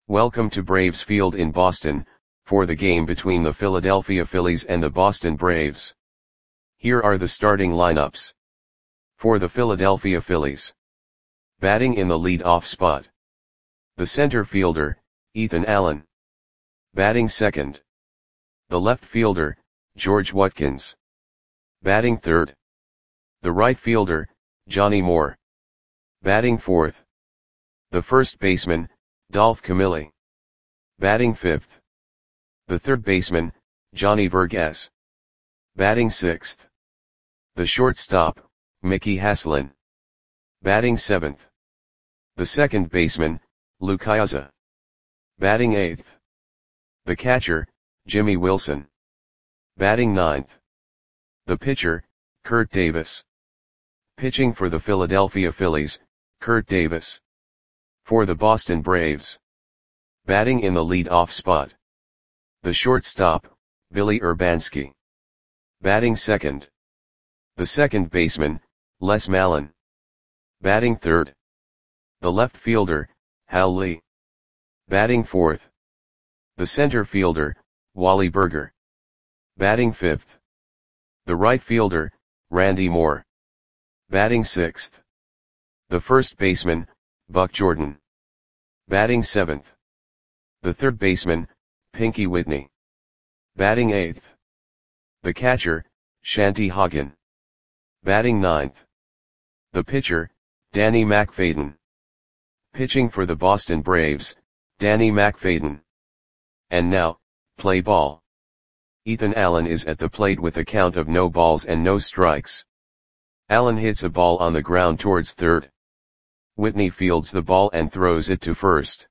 Welcome to Braves Field in Boston, for the game between the Philadelphia Phillies and the Boston Braves. Here are the starting lineups. For the Philadelphia Phillies. Batting in the lead-off spot. The center fielder, Ethan Allen. Batting second. The left fielder, George Watkins. Batting third. The right fielder, Johnny Moore. Batting fourth. The first baseman, Dolph Camilli. Batting fifth. The third baseman, Johnny Vergas. Batting sixth. The shortstop, Mickey Haslin. Batting seventh. The second baseman, Lou Ciosa. Batting eighth. The catcher, Jimmy Wilson. Batting ninth. The pitcher, Kurt Davis. Pitching for the Philadelphia Phillies, Kurt Davis. For the Boston Braves. Batting in the lead-off spot. The shortstop, Billy Urbanski. Batting second. The second baseman, Les Mallon. Batting third. The left fielder, Hal Lee. Batting fourth. The center fielder, Wally Burger. Batting fifth. The right fielder, Randy Moore. Batting sixth. The first baseman, Buck Jordan. Batting seventh. The third baseman, Pinky Whitney. Batting eighth. The catcher, Shanty Hagen. Batting ninth. The pitcher, Danny McFadden. Pitching for the Boston Braves, Danny McFadden. And now, play ball. Ethan Allen is at the plate with a count of no balls and no strikes. Allen hits a ball on the ground towards third. Whitney fields the ball and throws it to first.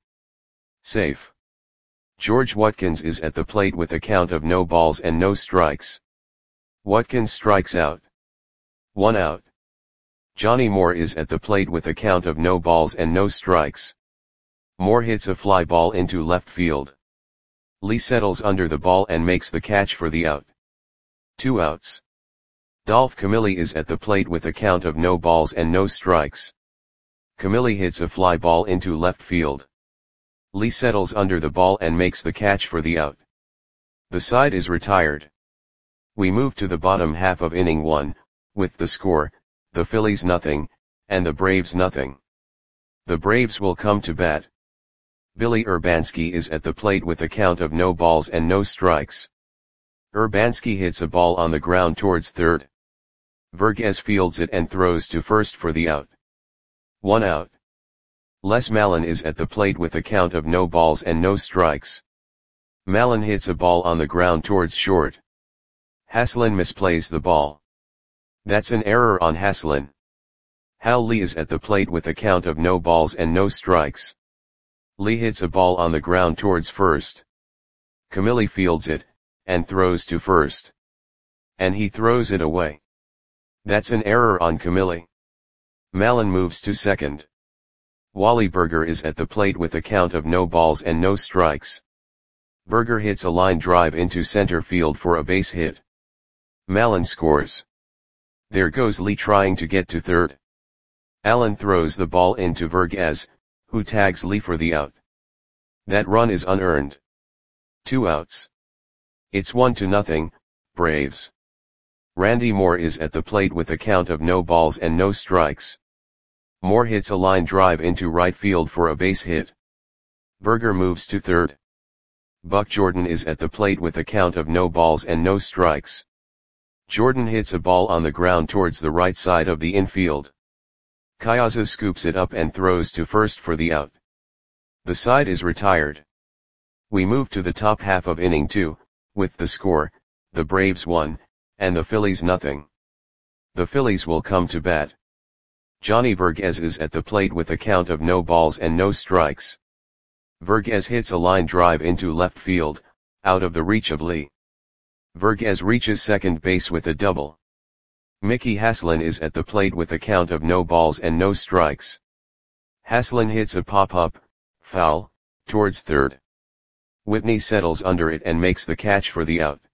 Safe. George Watkins is at the plate with a count of no balls and no strikes. Watkins strikes out. 1 out. Johnny Moore is at the plate with a count of no balls and no strikes. Moore hits a fly ball into left field. Lee settles under the ball and makes the catch for the out. 2 outs. Dolph Camilli is at the plate with a count of no balls and no strikes. Camilli hits a fly ball into left field. Lee settles under the ball and makes the catch for the out. The side is retired. We move to the bottom half of inning 1, with the score, the Phillies nothing, and the Braves nothing. The Braves will come to bat. Billy Urbanski is at the plate with a count of no balls and no strikes. Urbanski hits a ball on the ground towards third. Vergas fields it and throws to first for the out. 1 out. Les Mallon is at the plate with a count of no balls and no strikes. Mallon hits a ball on the ground towards short. Haslin misplays the ball. That's an error on Haslin. Hal Lee is at the plate with a count of no balls and no strikes. Lee hits a ball on the ground towards first. Camilli fields it, and throws to first. And he throws it away. That's an error on Camilli. Mallon moves to second. Wally Burger is at the plate with a count of no balls and no strikes. Burger hits a line drive into center field for a base hit. Mallon scores. There goes Lee trying to get to third. Allen throws the ball into Vergas, who tags Lee for the out. That run is unearned. 2 outs. It's 1-0, Braves. Randy Moore is at the plate with a count of no balls and no strikes. Moore hits a line drive into right field for a base hit. Burger moves to third. Buck Jordan is at the plate with a count of no balls and no strikes. Jordan hits a ball on the ground towards the right side of the infield. Ciosa scoops it up and throws to first for the out. The side is retired. We move to the top half of inning 2, with the score, the Braves 1, and the Phillies nothing. The Phillies will come to bat. Johnny Vergas is at the plate with a count of no balls and no strikes. Vergas hits a line drive into left field, out of the reach of Lee. Vergas reaches second base with a double. Mickey Haslin is at the plate with a count of no balls and no strikes. Haslin hits a pop-up, foul, towards third. Whitney settles under it and makes the catch for the out.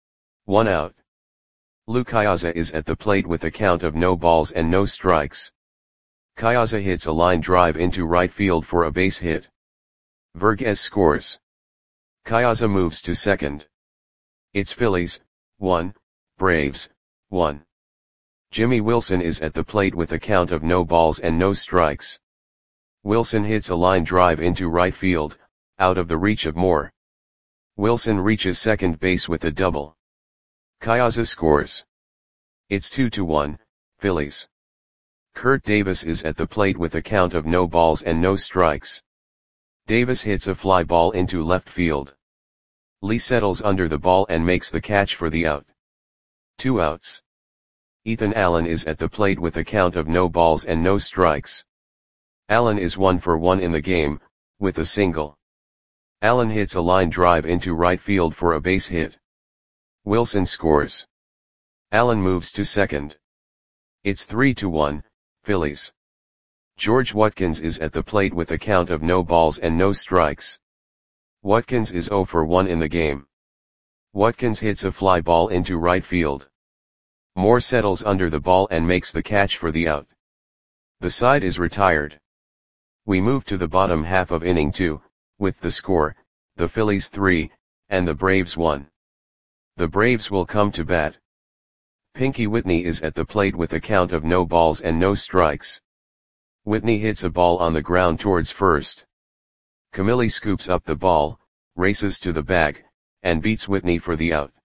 1 out. Lou Ciosa is at the plate with a count of no balls and no strikes. Ciosa hits a line drive into right field for a base hit. Vergez scores. Piazza moves to second. It's Phillies, 1, Braves, 1. Jimmy Wilson is at the plate with a count of no balls and no strikes. Wilson hits a line drive into right field, out of the reach of Moore. Wilson reaches second base with a double. Piazza scores. It's 2-1, Phillies. Kurt Davis is at the plate with a count of no balls and no strikes. Davis hits a fly ball into left field. Lee settles under the ball and makes the catch for the out. 2 outs. Ethan Allen is at the plate with a count of no balls and no strikes. Allen is 1 for 1 in the game, with a single. Allen hits a line drive into right field for a base hit. Wilson scores. Allen moves to second. It's 3-1, Phillies. George Watkins is at the plate with a count of no balls and no strikes. Watkins is 0 for 1 in the game. Watkins hits a fly ball into right field. Moore settles under the ball and makes the catch for the out. The side is retired. We move to the bottom half of inning 2, with the score, the Phillies 3, and the Braves 1. The Braves will come to bat. Pinky Whitney is at the plate with a count of no balls and no strikes. Whitney hits a ball on the ground towards first. Camilli scoops up the ball, races to the bag, and beats Whitney for the out.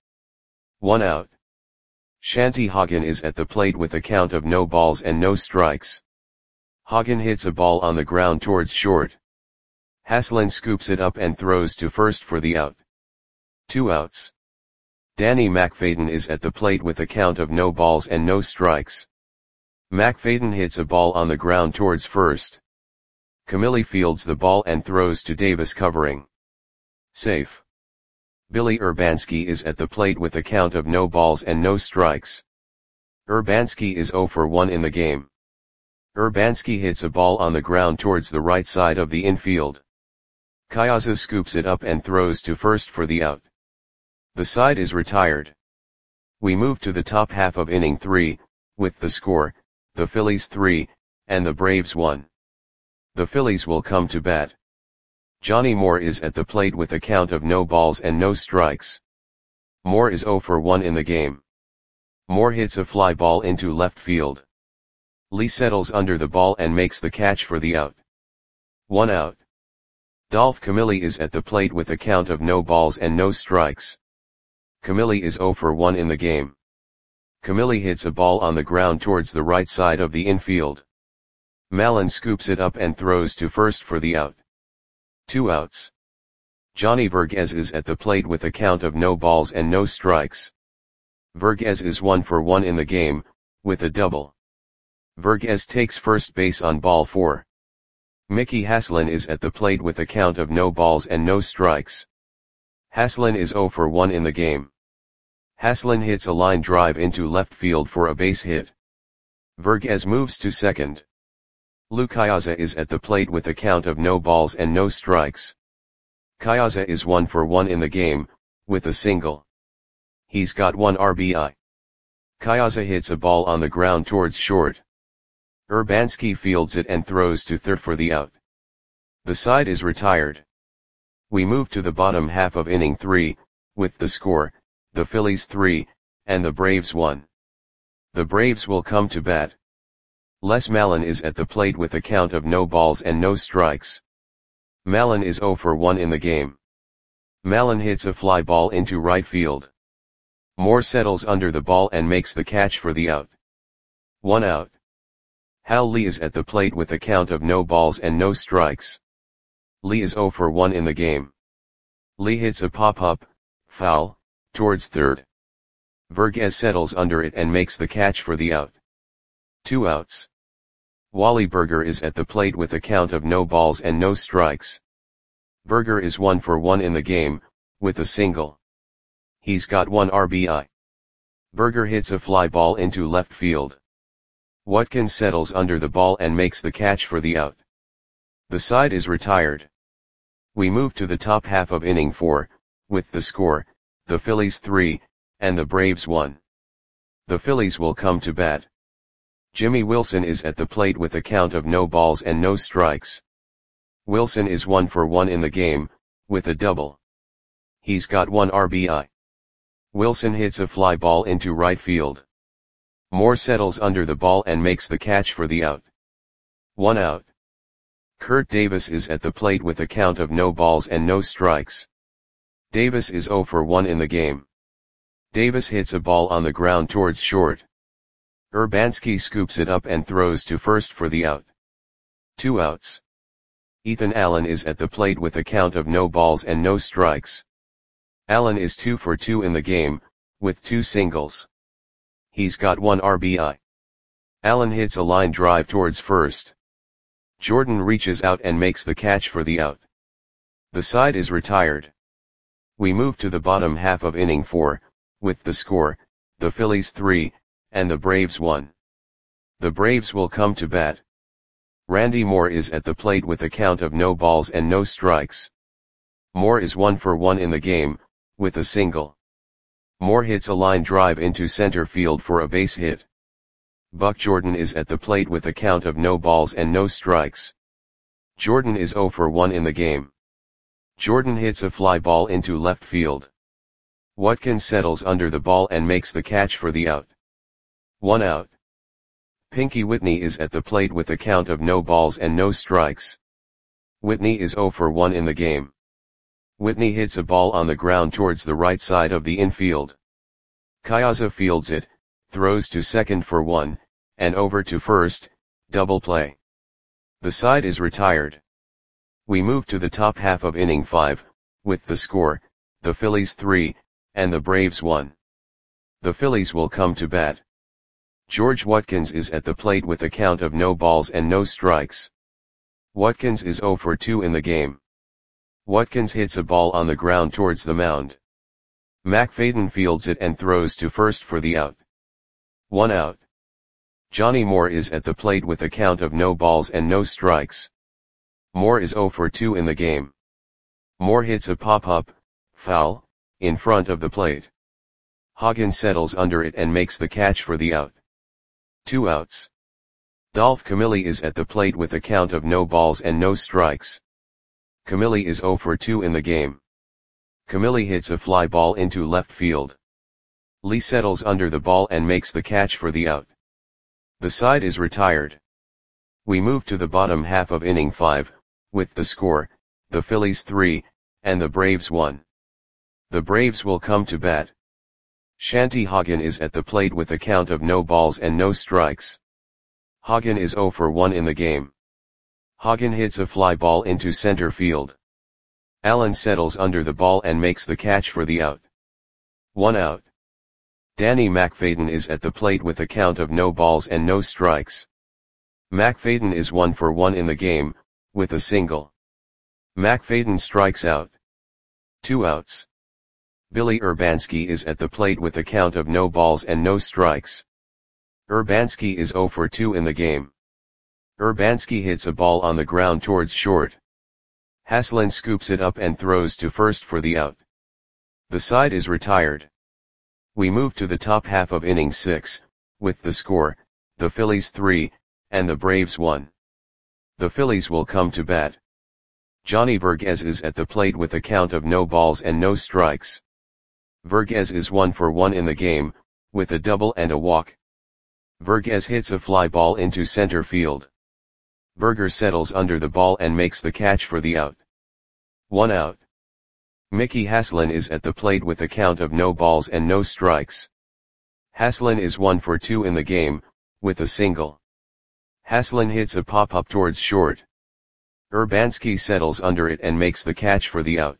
1 out. Shanty Hagen is at the plate with a count of no balls and no strikes. Hagen hits a ball on the ground towards short. Haslin scoops it up and throws to first for the out. 2 outs. Danny McFadden is at the plate with a count of no balls and no strikes. McFadden hits a ball on the ground towards first. Camilli fields the ball and throws to Davis covering. Safe. Billy Urbanski is at the plate with a count of no balls and no strikes. Urbanski is 0 for 1 in the game. Urbanski hits a ball on the ground towards the right side of the infield. Piazza scoops it up and throws to first for the out. The side is retired. We move to the top half of inning 3, with the score, the Phillies 3, and the Braves 1. The Phillies will come to bat. Johnny Moore is at the plate with a count of no balls and no strikes. Moore is 0 for 1 in the game. Moore hits a fly ball into left field. Lee settles under the ball and makes the catch for the out. 1 out. Dolph Camilli is at the plate with a count of no balls and no strikes. Camilli is 0 for 1 in the game. Camilli hits a ball on the ground towards the right side of the infield. Mallon scoops it up and throws to first for the out. 2 outs. Johnny Vergez is at the plate with a count of no balls and no strikes. Vergez is 1 for 1 in the game, with a double. Vergez takes first base on ball 4. Mickey Haslin is at the plate with a count of no balls and no strikes. Haslin is 0 for 1 in the game. Haslin hits a line drive into left field for a base hit. Vergez moves to second. Lou Piazza is at the plate with a count of no balls and no strikes. Piazza is 1 for 1 in the game, with a single. He's got 1 RBI. Piazza hits a ball on the ground towards short. Urbanski fields it and throws to third for the out. The side is retired. We move to the bottom half of inning 3, with the score, the Phillies 3, and the Braves 1. The Braves will come to bat. Les Mallon is at the plate with a count of no balls and no strikes. Mallon is 0 for 1 in the game. Mallon hits a fly ball into right field. Moore settles under the ball and makes the catch for the out. 1 out. Hal Lee is at the plate with a count of no balls and no strikes. Lee is 0 for 1 in the game. Lee hits a pop-up, foul, towards third. Vergez settles under it and makes the catch for the out. 2 outs. Wally Berger is at the plate with a count of no balls and no strikes. Berger is 1 for 1 in the game, with a single. He's got 1 RBI. Berger hits a fly ball into left field. Watkins settles under the ball and makes the catch for the out. The side is retired. We move to the top half of inning 4, with the score, the Phillies 3, and the Braves 1. The Phillies will come to bat. Jimmy Wilson is at the plate with a count of no balls and no strikes. Wilson is 1 for 1 in the game, with a double. He's got 1 RBI. Wilson hits a fly ball into right field. Moore settles under the ball and makes the catch for the out. 1 out. Kurt Davis is at the plate with a count of no balls and no strikes. Davis is 0 for 1 in the game. Davis hits a ball on the ground towards short. Urbanski scoops it up and throws to first for the out. 2 outs. Ethan Allen is at the plate with a count of no balls and no strikes. Allen is 2 for 2 in the game, with 2 singles. He's got 1 RBI. Allen hits a line drive towards first. Jordan reaches out and makes the catch for the out. The side is retired. We move to the bottom half of inning 4, with the score, the Phillies 3, and the Braves 1. The Braves will come to bat. Randy Moore is at the plate with a count of no balls and no strikes. Moore is 1 for 1 in the game, with a single. Moore hits a line drive into center field for a base hit. Buck Jordan is at the plate with a count of no balls and no strikes. Jordan is 0 for 1 in the game. Jordan hits a fly ball into left field. Watkins settles under the ball and makes the catch for the out. 1 out. Pinky Whitney is at the plate with a count of no balls and no strikes. Whitney is 0 for 1 in the game. Whitney hits a ball on the ground towards the right side of the infield. Kayaza fields it, throws to second for 1, and over to first, double play. The side is retired. We move to the top half of inning 5, with the score, the Phillies 3, and the Braves 1. The Phillies will come to bat. George Watkins is at the plate with a count of no balls and no strikes. Watkins is 0 for 2 in the game. Watkins hits a ball on the ground towards the mound. McFadden fields it and throws to first for the out. 1 out. Johnny Moore is at the plate with a count of no balls and no strikes. Moore is 0 for 2 in the game. Moore hits a pop-up, foul, in front of the plate. Hagen settles under it and makes the catch for the out. 2 outs. Dolph Camilli is at the plate with a count of no balls and no strikes. Camilli is 0 for 2 in the game. Camilli hits a fly ball into left field. Lee settles under the ball and makes the catch for the out. The side is retired. We move to the bottom half of inning 5, with the score, the Phillies 3, and the Braves 1. The Braves will come to bat. Shanty Hagen is at the plate with a count of no balls and no strikes. Hagen is 0 for 1 in the game. Hagen hits a fly ball into center field. Allen settles under the ball and makes the catch for the out. 1 out. Danny McFadden is at the plate with a count of no balls and no strikes. McFadden is 1 for 1 in the game, with a single. McFadden strikes out. 2 outs. Billy Urbanski is at the plate with a count of no balls and no strikes. Urbanski is 0 for 2 in the game. Urbanski hits a ball on the ground towards short. Haslin scoops it up and throws to first for the out. The side is retired. We move to the top half of inning 6, with the score, the Phillies 3, and the Braves 1. The Phillies will come to bat. Johnny Verghese is at the plate with a count of no balls and no strikes. Verghese is 1 for 1 in the game, with a double and a walk. Verghese hits a fly ball into center field. Berger settles under the ball and makes the catch for the out. 1 out. Mickey Haslin is at the plate with a count of no balls and no strikes. Haslin is 1 for 2 in the game, with a single. Haslin hits a pop-up towards short. Urbanski settles under it and makes the catch for the out.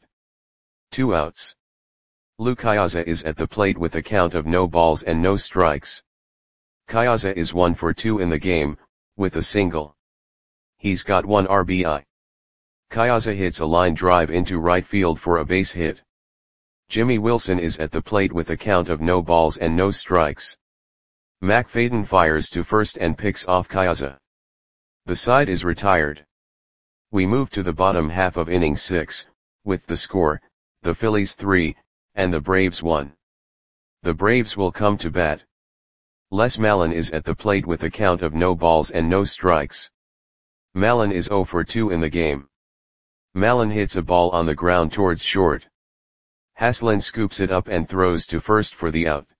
2 outs. Lou Kayaza is at the plate with a count of no balls and no strikes. Kayaza is 1 for 2 in the game, with a single. He's got 1 RBI. Kayaza hits a line drive into right field for a base hit. Jimmy Wilson is at the plate with a count of no balls and no strikes. McFadden fires to first and picks off Kayaza. The side is retired. We move to the bottom half of inning 6, with the score, the Phillies 3, and the Braves 1. The Braves will come to bat. Les Mallon is at the plate with a count of no balls and no strikes. Mallon is 0 for 2 in the game. Malin hits a ball on the ground towards short. Haslin scoops it up and throws to first for the out.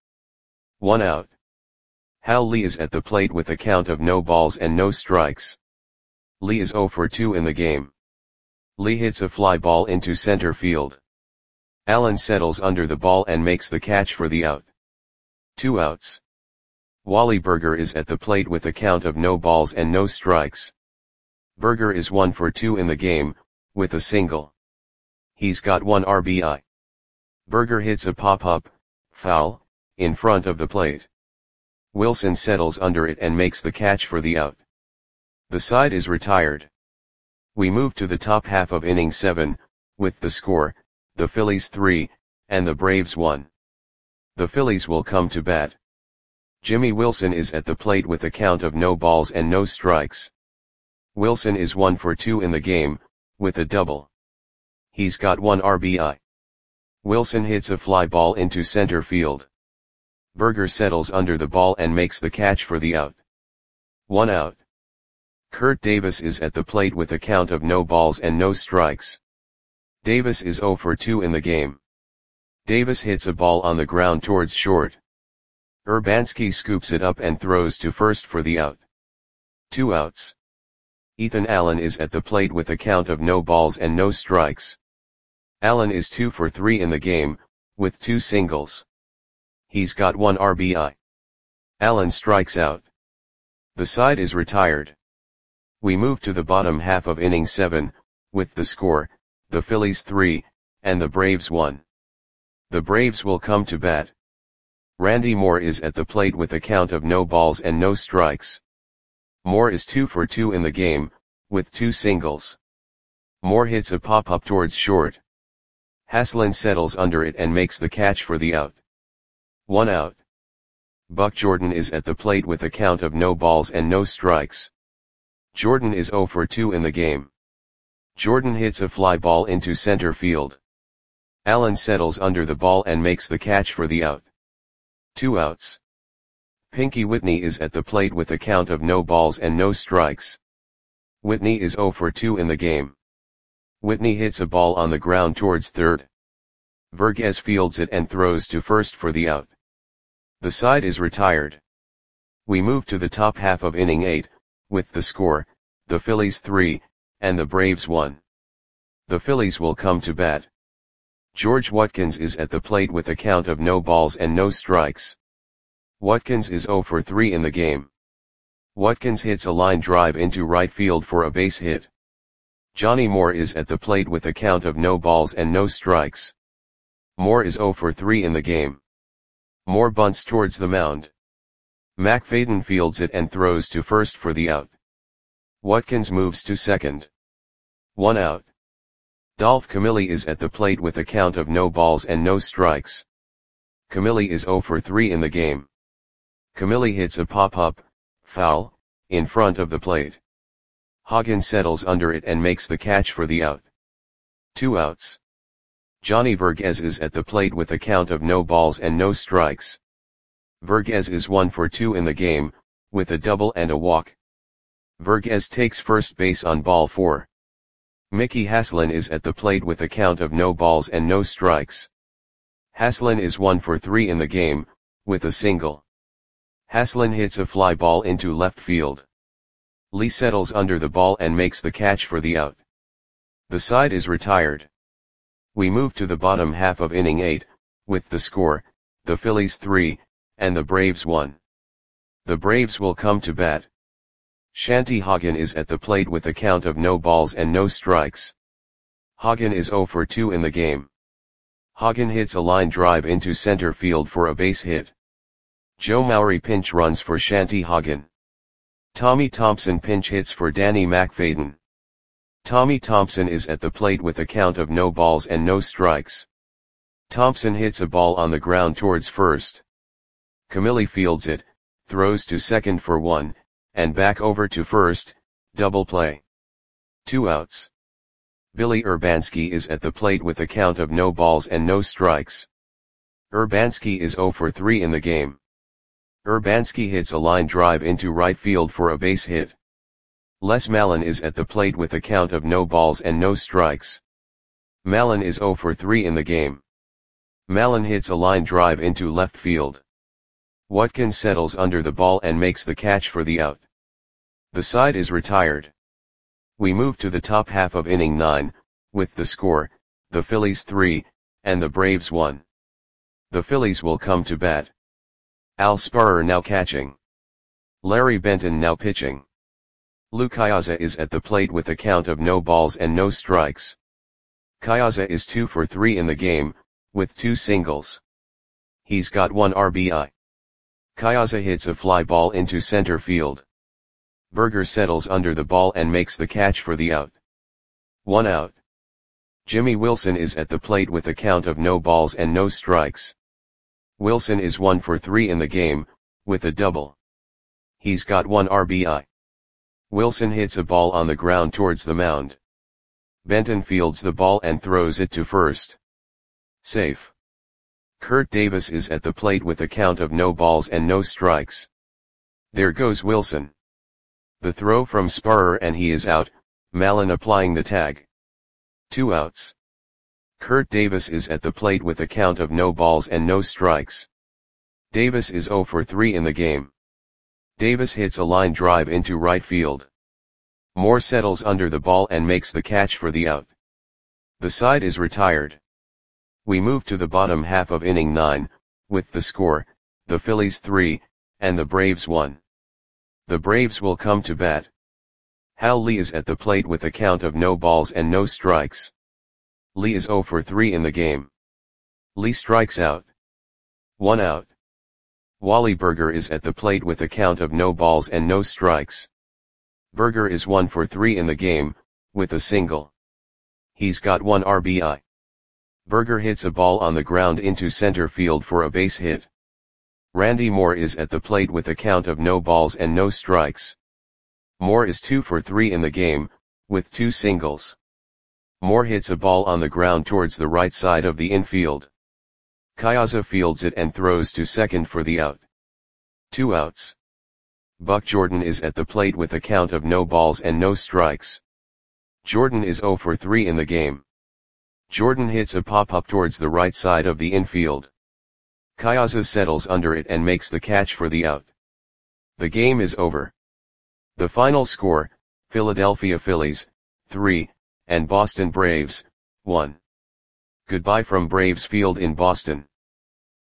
1 out. Hal Lee is at the plate with a count of no balls and no strikes. Lee is 0 for 2 in the game. Lee hits a fly ball into center field. Allen settles under the ball and makes the catch for the out. 2 outs. Wally Berger is at the plate with a count of no balls and no strikes. Berger is 1 for 2 in the game, with a single. He's got 1 RBI. Berger hits a pop-up, foul, in front of the plate. Wilson settles under it and makes the catch for the out. The side is retired. We move to the top half of inning 7, with the score, the Phillies 3, and the Braves 1. The Phillies will come to bat. Jimmy Wilson is at the plate with a count of no balls and no strikes. Wilson is 1 for 2 in the game, with a double. He's got 1 RBI. Wilson hits a fly ball into center field. Berger settles under the ball and makes the catch for the out. 1 out. Kurt Davis is at the plate with a count of no balls and no strikes. Davis is 0 for 2 in the game. Davis hits a ball on the ground towards short. Urbanski scoops it up and throws to first for the out. 2 outs. Ethan Allen is at the plate with a count of no balls and no strikes. Allen is 2 for 3 in the game, with 2 singles. He's got 1 RBI. Allen strikes out. The side is retired. We move to the bottom half of inning 7, with the score, the Phillies 3, and the Braves 1. The Braves will come to bat. Randy Moore is at the plate with a count of no balls and no strikes. Moore is 2 for 2 in the game, with 2 singles. Moore hits a pop-up towards short. Haslin settles under it and makes the catch for the out. 1 out. Buck Jordan is at the plate with a count of no balls and no strikes. Jordan is 0 for 2 in the game. Jordan hits a fly ball into center field. Allen settles under the ball and makes the catch for the out. 2 outs. Pinky Whitney is at the plate with a count of no balls and no strikes. Whitney is 0 for 2 in the game. Whitney hits a ball on the ground towards third. Vergez fields it and throws to first for the out. The side is retired. We move to the top half of inning 8, with the score, the Phillies 3, and the Braves 1. The Phillies will come to bat. George Watkins is at the plate with a count of no balls and no strikes. Watkins is 0 for 3 in the game. Watkins hits a line drive into right field for a base hit. Johnny Moore is at the plate with a count of no balls and no strikes. Moore is 0 for 3 in the game. Moore bunts towards the mound. McFadden fields it and throws to first for the out. Watkins moves to second. 1 out. Dolph Camilli is at the plate with a count of no balls and no strikes. Camilli is 0 for 3 in the game. Camilli hits a pop-up, foul, in front of the plate. Hagen settles under it and makes the catch for the out. 2 outs. Johnny Vergez is at the plate with a count of no balls and no strikes. Vergez is 1 for 2 in the game, with a double and a walk. Vergez takes first base on ball 4. Mickey Haslin is at the plate with a count of no balls and no strikes. Haslin is 1 for 3 in the game, with a single. Haslin hits a fly ball into left field. Lee settles under the ball and makes the catch for the out. The side is retired. We move to the bottom half of inning 8, with the score, the Phillies 3, and the Braves 1. The Braves will come to bat. Shanty Hagen is at the plate with a count of no balls and no strikes. Hagen is 0 for 2 in the game. Hagen hits a line drive into center field for a base hit. Joe Maury pinch runs for Shanty Hagen. Tommy Thompson pinch hits for Danny McFadden. Tommy Thompson is at the plate with a count of no balls and no strikes. Thompson hits a ball on the ground towards first. Camilli fields it, throws to second for 1, and back over to first, double play. 2 outs. Billy Urbanski is at the plate with a count of no balls and no strikes. Urbanski is 0 for 3 in the game. Urbanski hits a line drive into right field for a base hit. Les Mallon is at the plate with a count of no balls and no strikes. Mallon is 0 for 3 in the game. Mallon hits a line drive into left field. Watkins settles under the ball and makes the catch for the out. The side is retired. We move to the top half of inning 9, with the score, the Phillies 3, and the Braves 1. The Phillies will come to bat. Al Sparrer now catching. Larry Benton now pitching. Lou Caiazza is at the plate with a count of no balls and no strikes. Caiazza is 2 for 3 in the game, with 2 singles. He's got 1 RBI. Caiazza hits a fly ball into center field. Berger settles under the ball and makes the catch for the out. 1 out. Jimmy Wilson is at the plate with a count of no balls and no strikes. Wilson is 1 for 3 in the game, with a double. He's got 1 RBI. Wilson hits a ball on the ground towards the mound. Benton fields the ball and throws it to first. Safe. Kurt Davis is at the plate with a count of no balls and no strikes. There goes Wilson. The throw from Sparrer and he is out, Mallon applying the tag. 2 outs. Kurt Davis is at the plate with a count of no balls and no strikes. Davis is 0 for 3 in the game. Davis hits a line drive into right field. Moore settles under the ball and makes the catch for the out. The side is retired. We move to the bottom half of inning 9, with the score, the Phillies 3, and the Braves 1. The Braves will come to bat. Hal Lee is at the plate with a count of no balls and no strikes. Lee is 0 for 3 in the game. Lee strikes out. 1 out. Wally Berger is at the plate with a count of no balls and no strikes. Berger is 1 for 3 in the game, with a single. He's got 1 RBI. Berger hits a ball on the ground into center field for a base hit. Randy Moore is at the plate with a count of no balls and no strikes. Moore is 2 for 3 in the game, with 2 singles. Moore hits a ball on the ground towards the right side of the infield. Caiazza fields it and throws to second for the out. 2 outs. Buck Jordan is at the plate with a count of no balls and no strikes. Jordan is 0 for 3 in the game. Jordan hits a pop-up towards the right side of the infield. Caiazza settles under it and makes the catch for the out. The game is over. The final score, Philadelphia Phillies, 3, and Boston Braves, 1. Goodbye from Braves Field in Boston.